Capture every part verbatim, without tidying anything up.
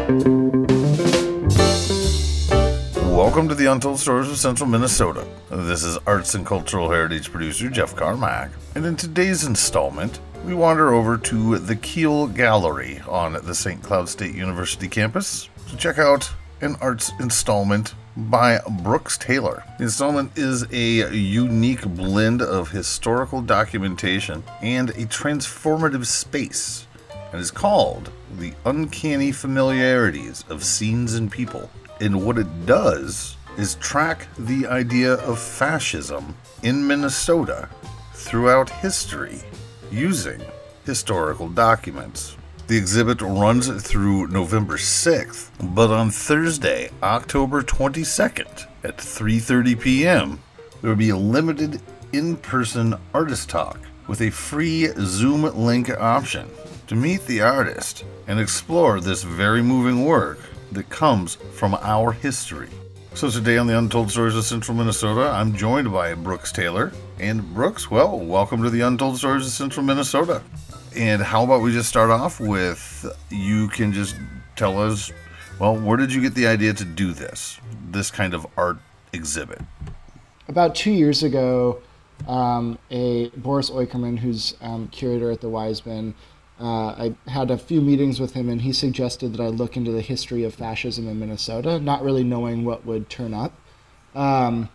Welcome to the Untold Stories of Central Minnesota. This is arts and cultural heritage producer Jeff Carmack, and in today's installment, we wander over to the Keel Gallery on the Saint Cloud State University campus to check out an arts installment by Brooks Taylor. The installment is a unique blend of historical documentation and a transformative space, and is called The Uncanny Familiarities of Scenes and People. And what it does is track the idea of fascism in Minnesota throughout history using historical documents. The exhibit runs through November sixth, but on Thursday, October twenty-second at three thirty p.m., there will be a limited in-person artist talk with a free Zoom link option to meet the artist and explore this very moving work that comes from our history. So today on the Untold Stories of Central Minnesota, I'm joined by Brooks Taylor. And Brooks, well, welcome to the Untold Stories of Central Minnesota. And how about we just start off with, you can just tell us, well, where did you get the idea to do this, this kind of art exhibit? About two years ago, um, a Boris Oikerman, who's um, curator at the Weisman, Uh, I had a few meetings with him, and he suggested that I look into the history of fascism in Minnesota, not really knowing what would turn up. Um,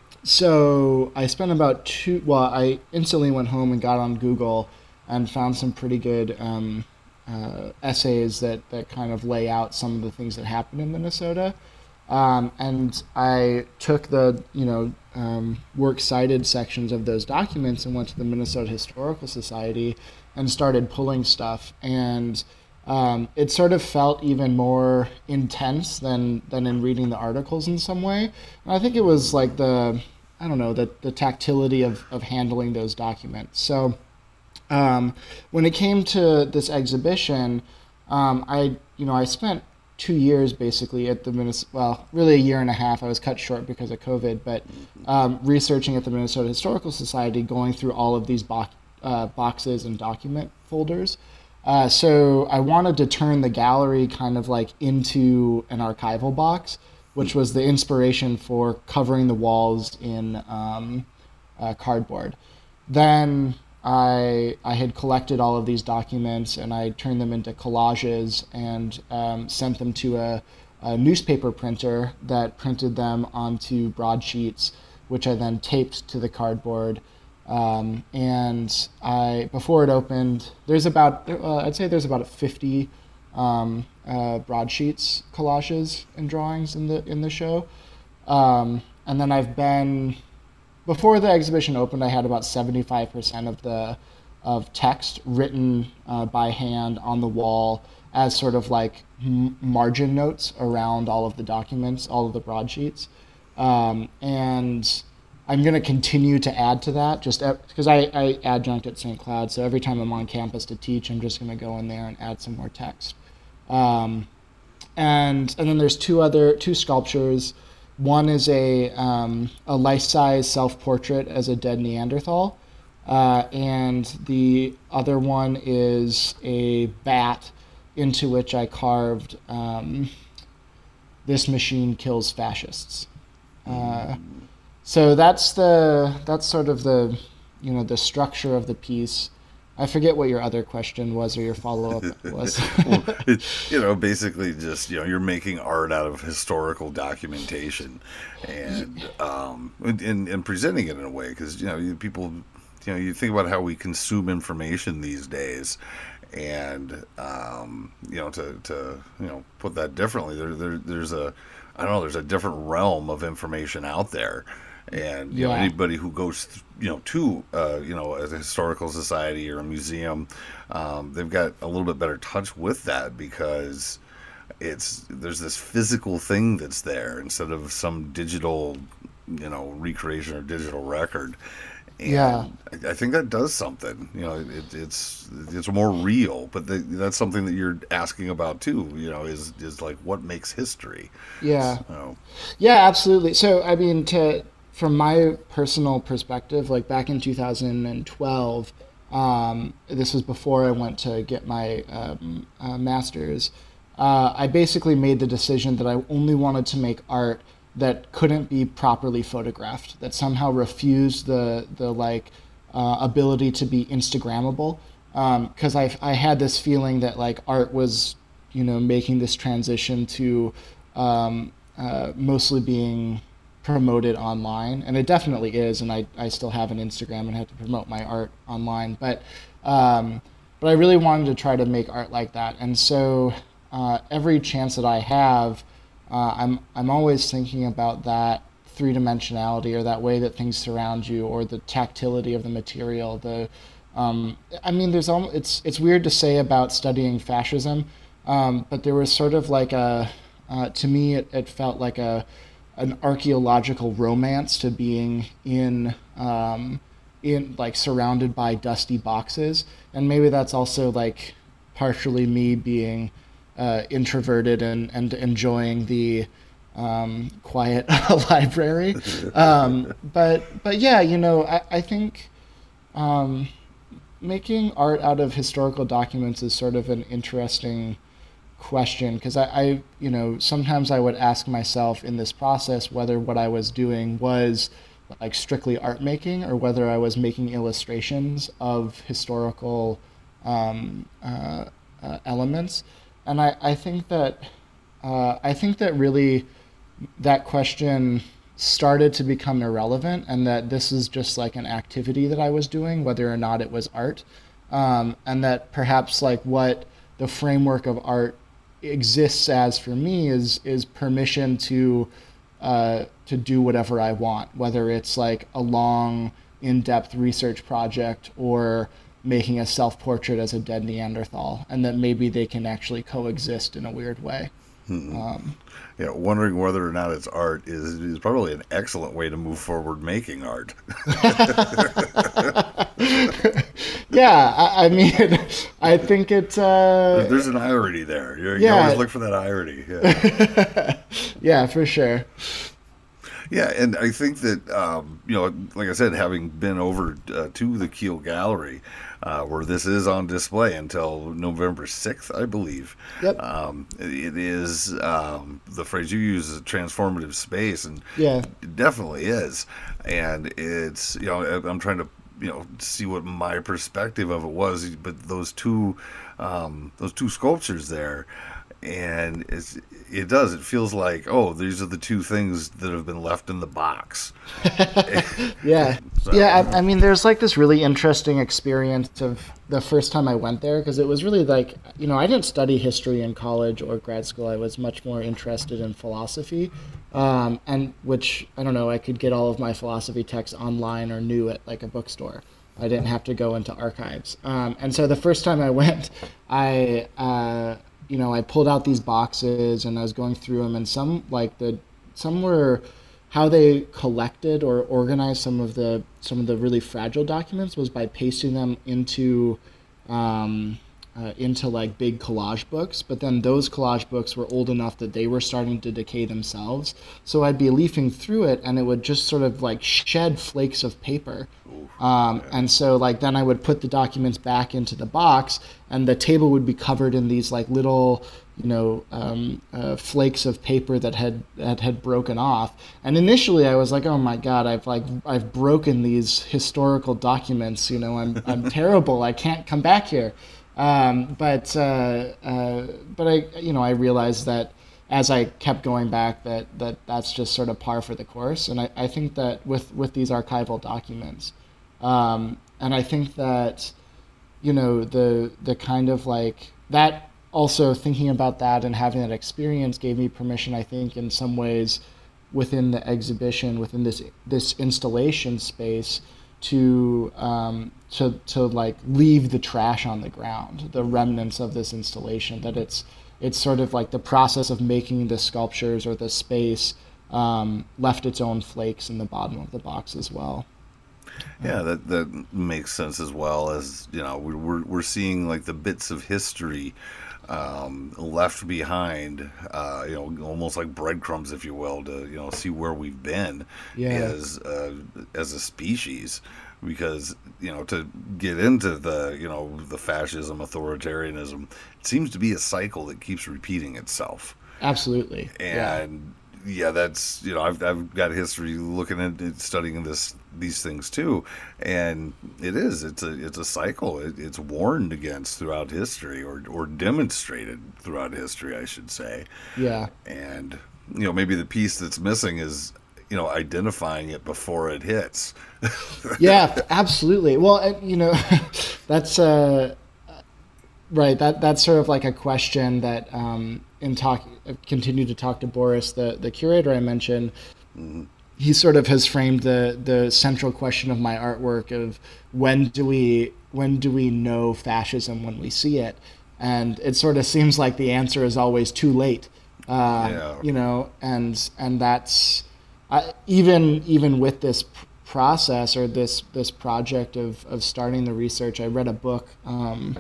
so I spent about two, well, I instantly went home and got on Google and found some pretty good um, uh, essays that, that kind of lay out some of the things that happened in Minnesota. Um, and I took the, you know, um, works cited sections of those documents and went to the Minnesota Historical Society and started pulling stuff. And um, it sort of felt even more intense than, than in reading the articles in some way. And I think it was like the, I don't know, the, the tactility of, of handling those documents. So um, when it came to this exhibition, um, I, you know, I spent two years basically at the Minnesota, well, really a year and a half. I was cut short because of COVID, but um, researching at the Minnesota Historical Society, going through all of these bo- uh, boxes and document folders. Uh, so I wanted to turn the gallery kind of like into an archival box, which was the inspiration for covering the walls in um, uh, cardboard. Then I I had collected all of these documents, and I turned them into collages and um, sent them to a, a newspaper printer that printed them onto broadsheets, which I then taped to the cardboard. Um, and I before it opened, there's about uh, I'd say there's about fifty um, uh, broadsheets, collages, and drawings in the in the show. Um, and then I've been Before the exhibition opened, I had about seventy-five percent of the of text written uh, by hand on the wall as sort of like m- margin notes around all of the documents, all of the broadsheets. Um, and I'm going to continue to add to that just because I, I adjunct at Saint Cloud. So every time I'm on campus to teach, I'm just going to go in there and add some more text. Um, and and then there's two other, two sculptures. One is a um, a life-size self-portrait as a dead Neanderthal, uh, and the other one is a bat into which I carved um, "This machine kills fascists." Uh, so that's the that's sort of the you know the structure of the piece. I forget what your other question was or your follow-up was. Well, it, you know, basically just, you know, you're making art out of historical documentation and um, and, and presenting it in a way because, you know, you, people, you know, you think about how we consume information these days and, um, you know, to, to, you know, put that differently, there, there there's a, I don't know, there's a different realm of information out there. And you Yeah. know anybody who goes, you know, to uh, you know a historical society or a museum, um, they've got a little bit better touch with that because it's there's this physical thing that's there instead of some digital, you know, recreation or digital record. And Yeah. I, I think that does something. You know, it, it's it's more real, but the, that's something that you're asking about too. You know, is is like what makes history. Yeah. So, Yeah, absolutely. So, I mean, to from my personal perspective, like back in two thousand twelve, um, this was before I went to get my um, uh, master's. uh, I basically made the decision that I only wanted to make art that couldn't be properly photographed, that somehow refused the the like uh, ability to be Instagrammable. Because um, I I had this feeling that like art was, you know, making this transition to um, uh, mostly being promoted online, and it definitely is. And I, I still have an Instagram and have to promote my art online, but um, but I really wanted to try to make art like that, and so uh, every chance that I have, uh, I'm I'm always thinking about that three dimensionality, or that way that things surround you, or the tactility of the material. The um, I mean, there's almost, it's it's weird to say about studying fascism, um, but there was sort of like a uh, to me it, it felt like a an archaeological romance to being in um, in like surrounded by dusty boxes, and maybe that's also like partially me being uh, introverted and and enjoying the um, quiet library. Um, but but yeah, you know, I I think um, making art out of historical documents is sort of an interesting question, because I, I, you know, sometimes I would ask myself in this process whether what I was doing was like strictly art making, or whether I was making illustrations of historical um, uh, uh, elements. And I, I think that uh, I think that really that question started to become irrelevant, and that this is just like an activity that I was doing, whether or not it was art, um, and that perhaps like what the framework of art exists as for me is is permission to uh, to do whatever I want, whether it's like a long, in-depth research project or making a self-portrait as a dead Neanderthal, and that maybe they can actually coexist in a weird way. Hmm. Um, Yeah, wondering whether or not it's art is is probably an excellent way to move forward making art. yeah, I, I mean, I think it. Uh, There's an irony there. You're, yeah. You always look for that irony. Yeah, yeah, for sure. Yeah, and I think that, um, you know, like I said, having been over uh, to the Keele Gallery, uh, where this is on display until November sixth, I believe. Yep. Um, it is, um, the phrase you use is a transformative space, and yeah. it definitely is. And it's, you know, I'm trying to, you know, see what my perspective of it was, but those two, um, those two sculptures there, and it's, it does. It feels like, oh, these are the two things that have been left in the box. yeah. So, yeah, I, I mean, there's like this really interesting experience of the first time I went there, because it was really like, you know, I didn't study history in college or grad school. I was much more interested in philosophy, um, and which, I don't know, I could get all of my philosophy texts online or new at like a bookstore. I didn't have to go into archives. Um, and so the first time I went, I... Uh, you know, I pulled out these boxes and I was going through them, and some like the some were how they collected or organized some of the some of the really fragile documents was by pasting them into um, uh, into like big collage books. But then those collage books were old enough that they were starting to decay themselves. So I'd be leafing through it, and it would just sort of like shed flakes of paper. Um, and so like then I would put the documents back into the box, and the table would be covered in these like little, you know, um, uh, flakes of paper that had that had broken off. And initially I was like, oh my God, I've like I've broken these historical documents. You know, I'm I'm terrible. I can't come back here. Um, but uh, uh, but I you know I realized that as I kept going back that, that that's just sort of par for the course. And I, I think that with with these archival documents. Um, and I think that, you know, the the kind of like that also thinking about that and having that experience gave me permission, I think, in some ways within the exhibition, within this this installation space, to um, to to like leave the trash on the ground, the remnants of this installation. That it's it's sort of like the process of making the sculptures or the space um, left its own flakes in the bottom of the box as well. Yeah, that that makes sense, as well as, you know, we're we're seeing like the bits of history um, left behind, uh, you know, almost like breadcrumbs, if you will, to you know see where we've been Yeah. as uh, as a species. Because you know to get into the you know the fascism, authoritarianism, it seems to be a cycle that keeps repeating itself. Absolutely. And yeah, yeah that's you know I've I've got history looking at it, studying this these things too, and it is it's a it's a cycle. It, it's warned against throughout history, or or demonstrated throughout history, I should say. Yeah. And you know maybe the piece that's missing is you know identifying it before it hits. Yeah, absolutely. Well, and, you know, that's uh, right. That that's sort of like a question that um, in talk continue to talk to Boris, the the curator I mentioned. Mm-hmm. He sort of has framed the the central question of my artwork of when do we when do we know fascism when we see it, and it sort of seems like the answer is always too late. Uh, Yeah. You know, and and that's uh, even even with this process or this this project of, of starting the research, I read a book. Um,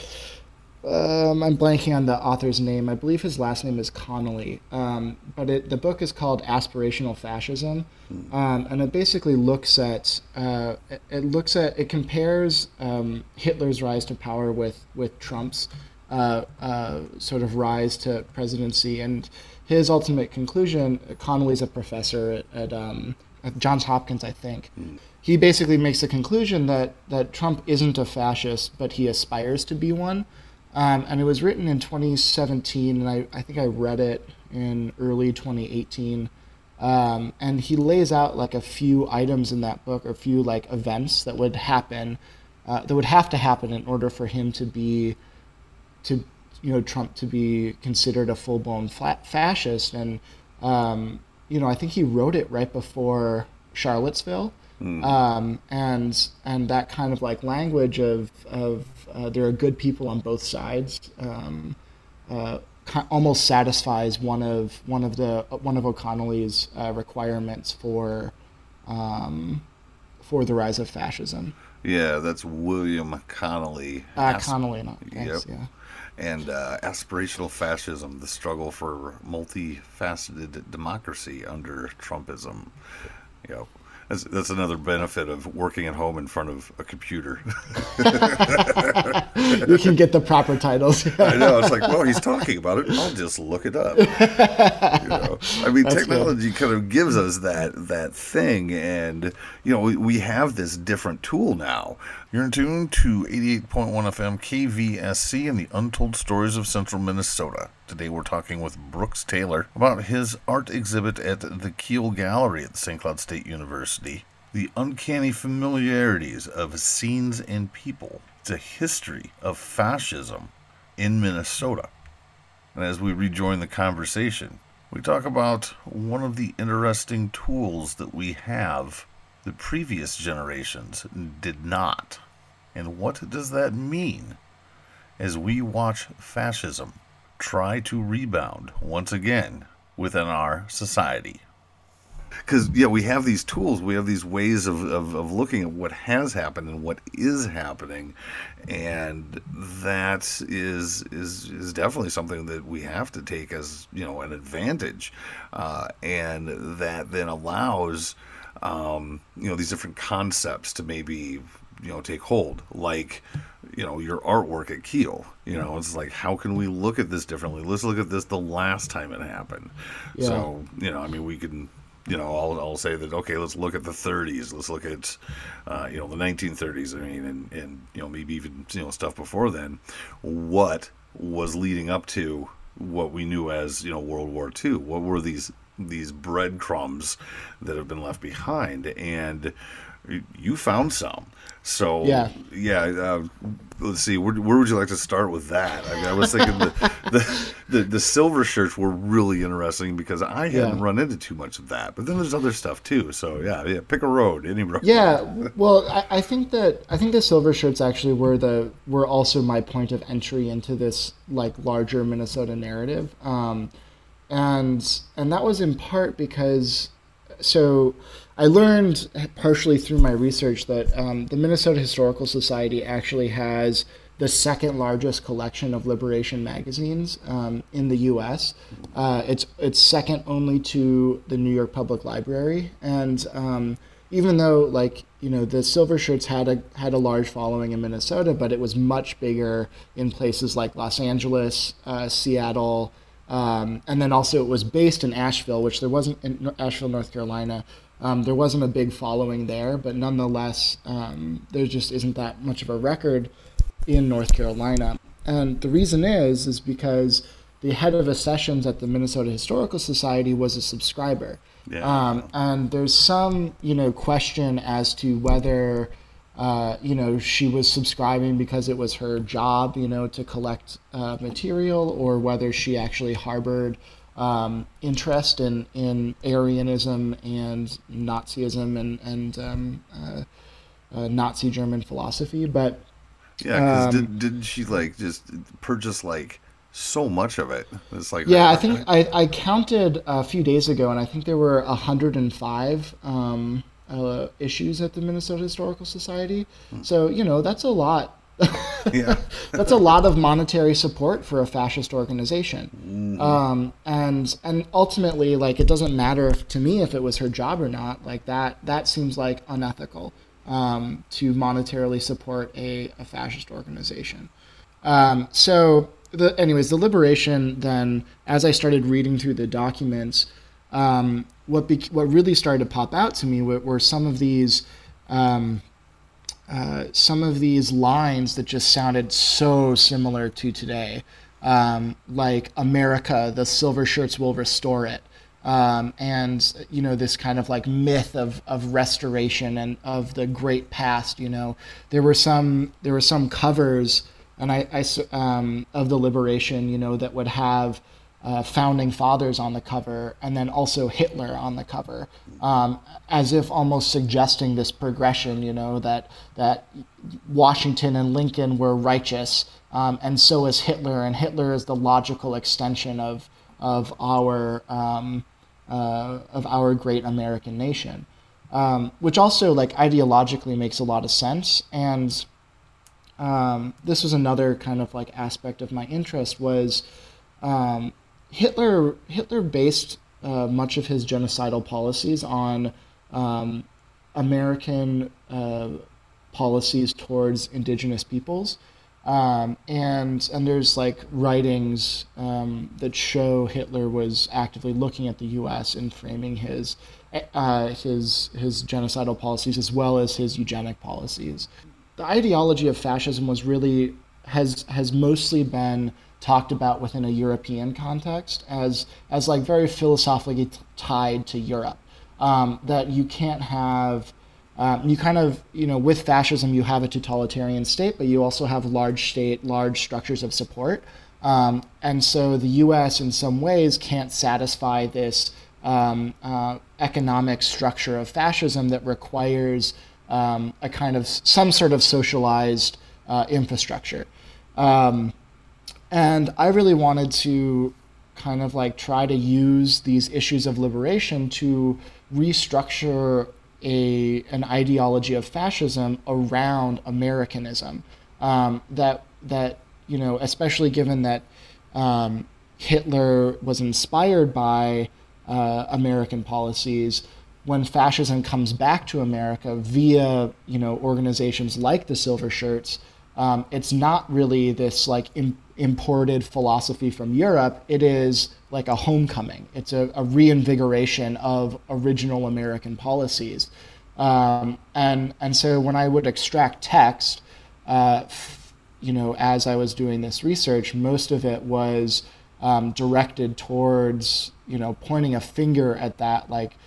um, I'm blanking on the author's name. I believe his last name is Connolly. Um, but it, the book is called Aspirational Fascism, um, and it basically looks at uh, it, it looks at it compares um, Hitler's rise to power with with Trump's uh, uh, sort of rise to presidency, and his ultimate conclusion. Connolly's a professor at, at um, at Johns Hopkins, I think. Mm. He basically makes the conclusion that, that Trump isn't a fascist, but he aspires to be one. Um, and it was written in twenty seventeen, and I, I think I read it in early twenty eighteen. Um, and he lays out like a few items in that book, or a few like events that would happen, uh, that would have to happen in order for him to be, to you know, Trump to be considered a full-blown flat fascist. And um, you know, I think he wrote it right before Charlottesville, mm. um, and and that kind of like language of of uh, there are good people on both sides, um, uh, almost satisfies one of one of the one of O'Connelly's uh, requirements for um, for the rise of fascism. Yeah, that's William Connolly. Uh, As- Connolly, not thanks, yep. Yeah. And uh, Aspirational Fascism, the struggle for multifaceted democracy under Trumpism. You know, that's, that's another benefit of working at home in front of a computer. You can get the proper titles. I know. It's like, well, he's talking about it. I'll just look it up. You know? I mean, that's technology good. Kind of gives us that that thing, and you know, we, we have this different tool now. You're in tune to eighty-eight point one F M K V S C and the Untold Stories of Central Minnesota. Today we're talking with Brooks Taylor about his art exhibit at the Kiel Gallery at Saint Cloud State University, The Uncanny Familiarities of Scenes and People. It's a history of fascism in Minnesota. And as we rejoin the conversation, we talk about one of the interesting tools that we have that previous generations did not. And what does that mean as we watch fascism try to rebound once again within our society? Because, yeah, we have these tools, we have these ways of, of, of looking at what has happened and what is happening, and that is is is definitely something that we have to take as, you know, an advantage, uh, and that then allows, um, you know, these different concepts to maybe, you know, take hold, like, you know, your artwork at Kiel. You know, it's like, how can we look at this differently? Let's look at this the last time it happened. Yeah. So, you know, I mean, we can, you know, I'll, I'll say that, okay, let's look at the thirties. Let's look at, uh, you know, the nineteen thirties. I mean, and, and, you know, maybe even, you know, stuff before then. What was leading up to what we knew as, you know, World War Two? What were these these breadcrumbs that have been left behind? And you found some. So, yeah, yeah uh, let's see, where, where would you like to start with that? I mean, I was thinking the, the, the, the silver shirts were really interesting because I hadn't yeah. run into too much of that. But then there's other stuff too. So, yeah, yeah, pick a road, any road. Yeah, well, I, I think that I think the silver shirts actually were the were also my point of entry into this like larger Minnesota narrative. Um, and and that was in part because so I learned partially through my research that um, the Minnesota Historical Society actually has the second largest collection of liberation magazines um, in the U S. Uh, it's it's second only to the New York Public Library, and um, even though like you know the Silver Shirts had a had a large following in Minnesota, but it was much bigger in places like Los Angeles, uh, Seattle, um, and then also it was based in Asheville, which there wasn't in Asheville, North Carolina. Um, there wasn't a big following there, but nonetheless, um, there just isn't that much of a record in North Carolina. And the reason is, is because the head of accessions at the Minnesota Historical Society was a subscriber. Yeah. Um, and there's some, you know, question as to whether, uh, you know, she was subscribing because it was her job, you know, to collect uh, material, or whether she actually harbored um, interest in, in Aryanism and Nazism and, and um, uh, uh, Nazi German philosophy. But yeah, because um, did, didn't she like just purchase like so much of it? It's like yeah, I think I, I counted a few days ago, and I think there were one hundred five um, uh, issues at the Minnesota Historical Society. Hmm. So, you know, that's a lot. Yeah. That's a lot of monetary support for a fascist organization. Mm-hmm. Um, and and ultimately, like, it doesn't matter if, to me if it was her job or not. Like, that that seems like unethical um, to monetarily support a, a fascist organization. Um, so, the, anyways, the liberation then, as I started reading through the documents, um, what be, what really started to pop out to me were, were some of these um, uh, some of these lines that just sounded so similar to today, um, like America, the Silver Shirts will restore it. Um, and, you know, this kind of like myth of, of restoration and of the great past. You know, there were some there were some covers and I, I um, of the liberation, you know, that would have uh, founding fathers on the cover, and then also Hitler on the cover, um, as if almost suggesting this progression, you know, that that Washington and Lincoln were righteous, um, and so is Hitler, and Hitler is the logical extension of of our um, uh, of our great American nation, um, which also like ideologically makes a lot of sense. And um, this was another kind of like aspect of my interest was. Um, Hitler Hitler based uh, much of his genocidal policies on um, American uh, policies towards indigenous peoples, um, and and there's like writings um, that show Hitler was actively looking at the U S and framing his uh, his his genocidal policies as well as his eugenic policies. The ideology of fascism was really has has mostly been talked about within a European context as as like very philosophically t- tied to Europe. Um, that you can't have, um, you kind of, you know, with fascism you have a totalitarian state, but you also have large state, large structures of support. Um, and so the U S in some ways can't satisfy this um, uh, economic structure of fascism that requires um, a kind of some sort of socialized uh, infrastructure. Um, And I really wanted to kind of like try to use these issues of liberation to restructure a an ideology of fascism around Americanism. Um, that that you know, especially given that um, Hitler was inspired by uh, American policies. When fascism comes back to America via you know organizations like the Silver Shirts, um, it's not really this like in, imported philosophy from Europe. It is like a homecoming. It's a, a reinvigoration of original American policies. Um, and and so when I would extract text, uh, f- you know, as I was doing this research, most of it was um, directed towards, you know, pointing a finger at that like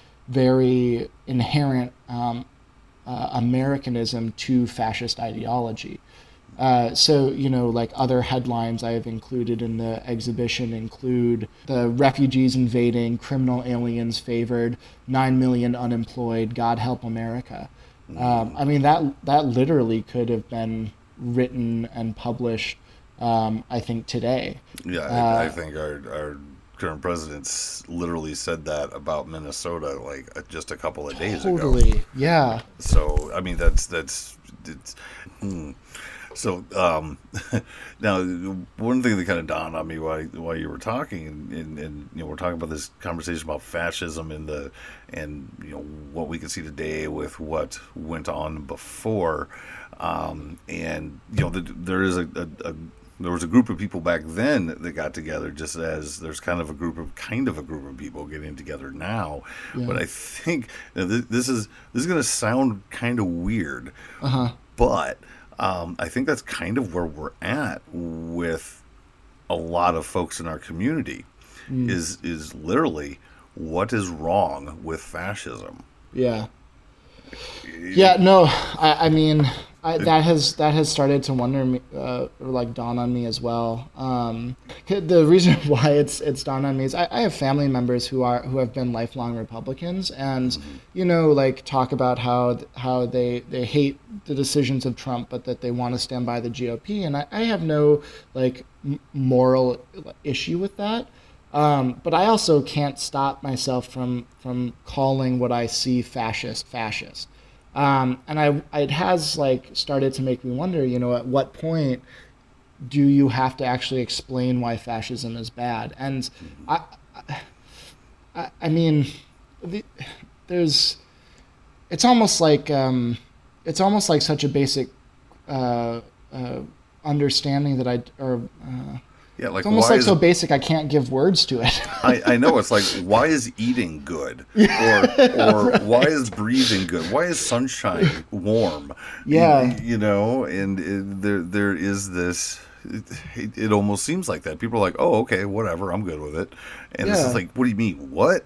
very inherent um, uh, Americanism to fascist ideology. Uh, so, you know, like other headlines I have included in the exhibition include the refugees invading, criminal aliens favored, nine million unemployed, God help America. Um, I mean, that that literally could have been written and published, um, I think, today. Yeah, I, uh, I think our, our current president's literally said that about Minnesota like just a couple of days totally. ago. Totally, yeah. So, I mean, that's, that's, it's, hmm. So um, now, one thing that kind of dawned on me while while you were talking, and, and, and you know, we're talking about this conversation about fascism and the and you know what we can see today with what went on before, um, and you know the, there is a, a, a there was a group of people back then that got together, just as there's kind of a group of kind of a group of people getting together now. Yeah. But I think you know, this, this is this is going to sound kind of weird, Uh-huh. but um, I think that's kind of where we're at with a lot of folks in our community. Mm. Is is literally what is wrong with fascism? Yeah. Yeah, no, I, I mean, I, that has that has started to wonder me, uh, or like dawn on me as well. Um, the reason why it's it's dawned on me is I, I have family members who are who have been lifelong Republicans, and you know, like talk about how how they they hate the decisions of Trump, but that they want to stand by the G O P, and I, I have no like m- moral issue with that. Um, but I also can't stop myself from from calling what I see fascist fascist. Um, and I it has like started to make me wonder, you know, at what point do you have to actually explain why fascism is bad? And I I, I mean, the, there's it's almost like um, it's almost like such a basic uh, uh, understanding that I or. Uh, Yeah, like it's almost why like is, so basic I can't give words to it. I, I know it's like, why is eating good, or or right. Why is breathing good? Why is sunshine warm? Yeah, you, you know, and it, there there is this. It, it almost seems like that. People are like, oh, okay, whatever, I'm good with it, and yeah. It's just like, what do you mean, what?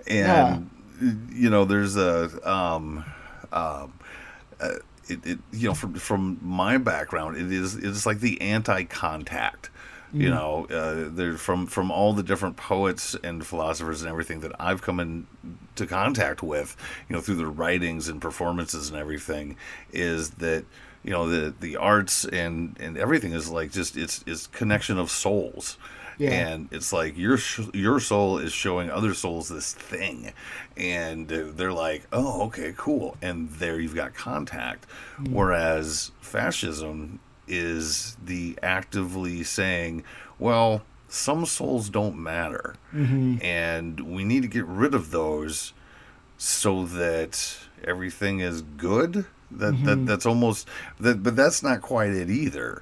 And yeah. You know, there's a um, um, uh, it, it you know from from my background, it is it's like the anti-contact. You know, uh, they're from, from all the different poets and philosophers and everything that I've come into contact with, you know, through their writings and performances and everything, is that, you know, the the arts and, and everything is like just it's it's connection of souls. Yeah. And it's like your your soul is showing other souls this thing, and they're like, oh, okay, cool, and there you've got contact. Mm. Whereas fascism is the actively saying, well, some souls don't matter, mm-hmm. and we need to get rid of those so that everything is good. That mm-hmm. that that's almost that, but that's not quite it either.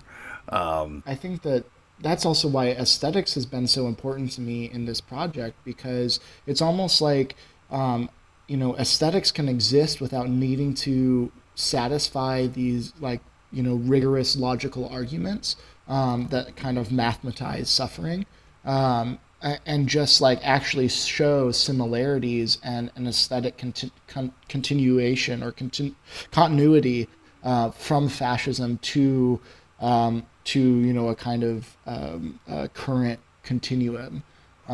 Um, I think that that's also why aesthetics has been so important to me in this project, because it's almost like um, you know, aesthetics can exist without needing to satisfy these like you know, rigorous logical arguments um, that kind of mathematize suffering, um, and just like actually show similarities and an aesthetic conti- con- continuation or continu- continuity uh, from fascism to um, to you know a kind of um, uh, current continuum.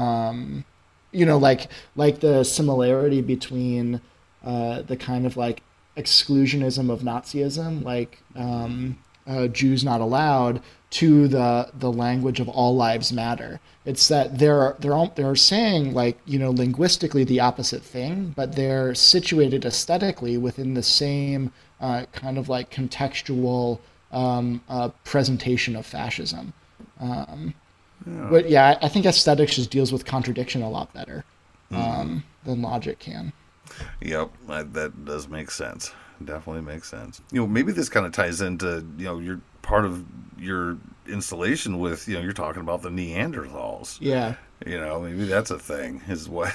Um, you know, like like the similarity between uh, the kind of like exclusionism of Nazism, like um, uh, Jews not allowed, to the the language of all lives matter. It's that they're they're they're saying like you know linguistically the opposite thing, but they're situated aesthetically within the same uh, kind of like contextual um, uh, presentation of fascism. Um, yeah. But yeah, I think aesthetics just deals with contradiction a lot better um, mm. than logic can. Yep, that does make sense. Definitely makes sense. You know, maybe this kind of ties into, you know, you're part of your installation with, you know, you're talking about the Neanderthals. Yeah. You know, maybe that's a thing, is what.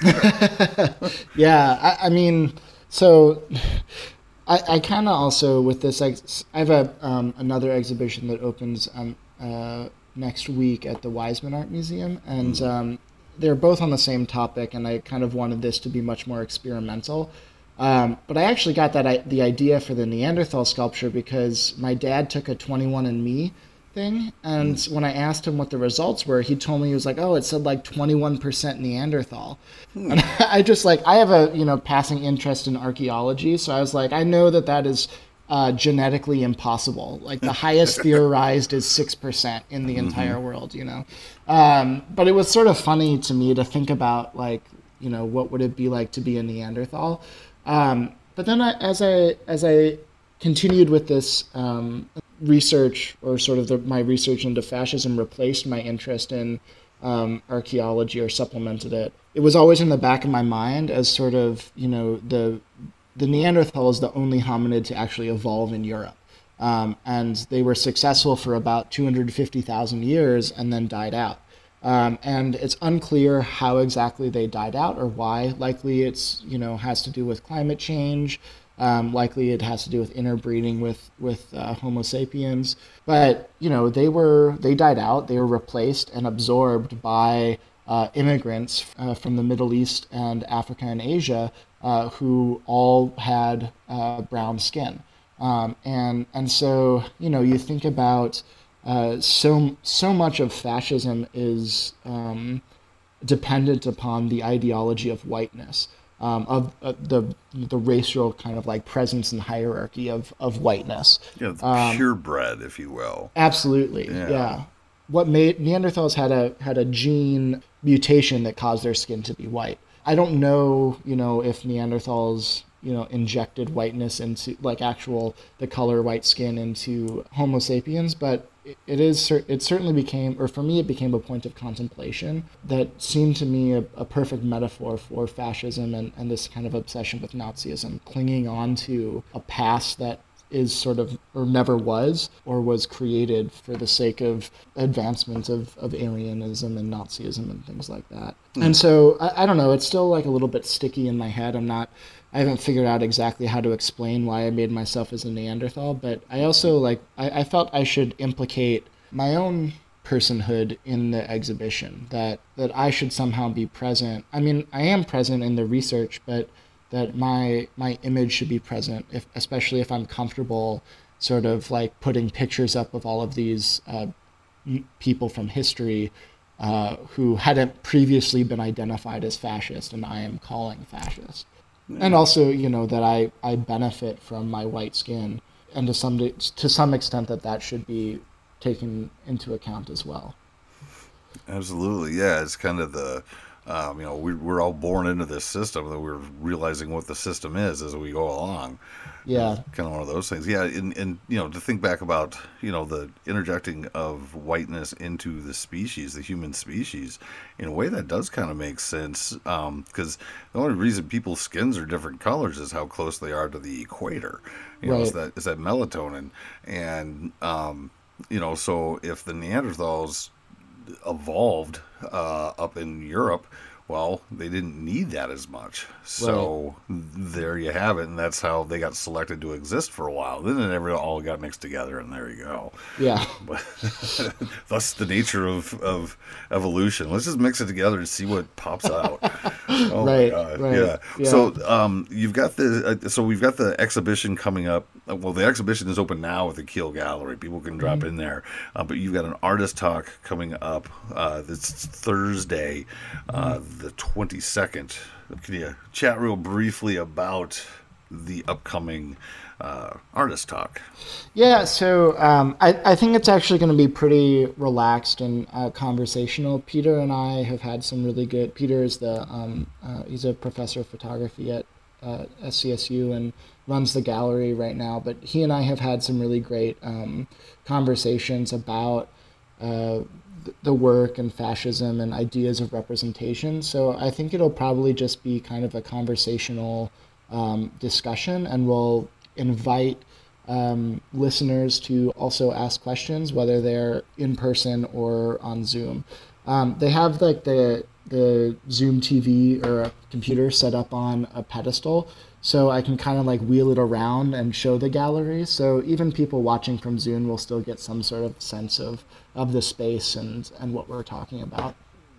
Yeah, I, I mean, so I, I kind of also, with this, ex- I have a um, another exhibition that opens um, uh, next week at the Weizmann Art Museum, and mm. um, they're both on the same topic, and I kind of wanted this to be much more experimental. Um, but I actually got that I, the idea for the Neanderthal sculpture because my dad took a twenty-one and me thing, and mm. when I asked him what the results were, he told me, he was like, oh, it said like twenty-one percent Neanderthal. Mm. And I just like, I have a, you know, passing interest in archaeology, so I was like, I know that that is uh, genetically impossible. Like the highest theorized is six percent in the mm-hmm. entire world, you know. Um, but it was sort of funny to me to think about like, you know, what would it be like to be a Neanderthal? Um, but then I, as I as I continued with this um, research, or sort of the, my research into fascism, replaced my interest in um, archaeology or supplemented it. It was always in the back of my mind as sort of, you know, the the Neanderthal is the only hominid to actually evolve in Europe. Um, and they were successful for about two hundred fifty thousand years and then died out. Um, and it's unclear how exactly they died out or why. Likely it's, you know, has to do with climate change. Um, likely it has to do with interbreeding with, with uh, Homo sapiens. But, you know, they were, they died out. They were replaced and absorbed by uh, immigrants uh, from the Middle East and Africa and Asia uh, who all had uh, brown skin. Um, and, and so, you know, you think about uh, so, so much of fascism is um, dependent upon the ideology of whiteness. Um, of uh, the the racial kind of like presence and hierarchy of, of whiteness. Yeah, the um, purebred, if you will. Absolutely, yeah. yeah. What made Neanderthals had a had a gene mutation that caused their skin to be white. I don't know, you know, if Neanderthals, you know, injected whiteness into like actual the color white skin into Homo sapiens, but it is it certainly became, or for me it became a point of contemplation that seemed to me a, a perfect metaphor for fascism and, and this kind of obsession with Nazism, clinging on to a past that is sort of, or never was, or was created for the sake of advancement of, of Aryanism and Nazism and things like that. Mm. And so, I, I don't know, it's still like a little bit sticky in my head. I'm not, I haven't figured out exactly how to explain why I made myself as a Neanderthal, but I also like, I, I felt I should implicate my own personhood in the exhibition, that, that I should somehow be present. I mean, I am present in the research, but that my my image should be present, if, especially if I'm comfortable sort of like putting pictures up of all of these uh, people from history uh, who hadn't previously been identified as fascist and I am calling fascist. Yeah. And also, you know, that I, I benefit from my white skin, and to some to some extent that that should be taken into account as well. Absolutely, yeah. It's kind of the, um, you know, we, we're all born into this system, that we're realizing what the system is as we go along. Yeah. Kind of one of those things. Yeah, and, and, you know, to think back about, you know, the interjecting of whiteness into the species, the human species, in a way that does kind of make sense, because um, the only reason people's skins are different colors is how close they are to the equator. You know, right. is that, is that melatonin. And, um, you know, so if the Neanderthals evolved uh, up in Europe, well, they didn't need that as much. So right. There you have it, and that's how they got selected to exist for a while. Then it never all got mixed together, and there you go. Yeah. But that's the nature of, of evolution. Let's just mix it together and see what pops out. Oh right, my God. Right. Yeah. yeah. So um, you've got the uh, so we've got the exhibition coming up. Well, the exhibition is open now at the Kiel Gallery. People can drop mm-hmm. in there. Uh, but you've got an artist talk coming up uh, this Thursday, uh, mm-hmm. the twenty-second. Can you chat real briefly about the upcoming uh, artist talk? Yeah, so um, I, I think it's actually going to be pretty relaxed and uh, conversational. Peter and I have had some really good. Peter is the um, uh, he's a professor of photography at uh, S C S U and runs the gallery right now. But he and I have had some really great um, conversations about uh, the work and fascism and ideas of representation. So I think it'll probably just be kind of a conversational um, discussion, and we'll invite um, listeners to also ask questions, whether they're in person or on Zoom. Um, they have like the the Zoom T V or a computer set up on a pedestal, so I can kind of like wheel it around and show the gallery. So even people watching from Zoom will still get some sort of sense of, of the space and, and what we're talking about.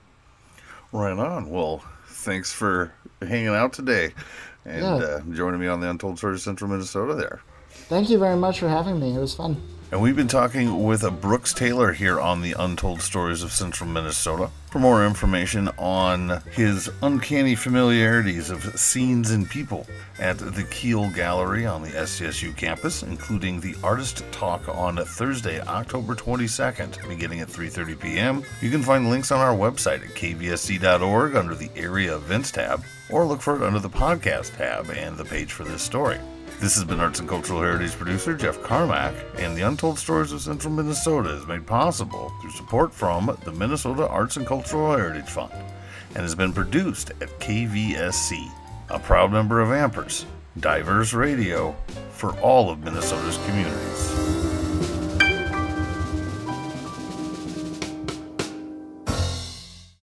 Right on. Well, thanks for hanging out today and yeah. uh, joining me on the Untold Stories of Central Minnesota there. Thank you very much for having me. It was fun. And we've been talking with Brooks Taylor here on the Untold Stories of Central Minnesota. For more information on his uncanny familiarities of scenes and people at the Kiel Gallery on the S C S U campus, including the artist talk on Thursday, October twenty-second, beginning at three thirty p.m., you can find links on our website at k v s c dot org under the Area Events tab, or look for it under the Podcast tab and the page for this story. This has been Arts and Cultural Heritage producer Jeff Carmack, and the Untold Stories of Central Minnesota is made possible through support from the Minnesota Arts and Cultural Heritage Fund, and has been produced at K V S C, a proud member of Ampers, diverse radio for all of Minnesota's communities.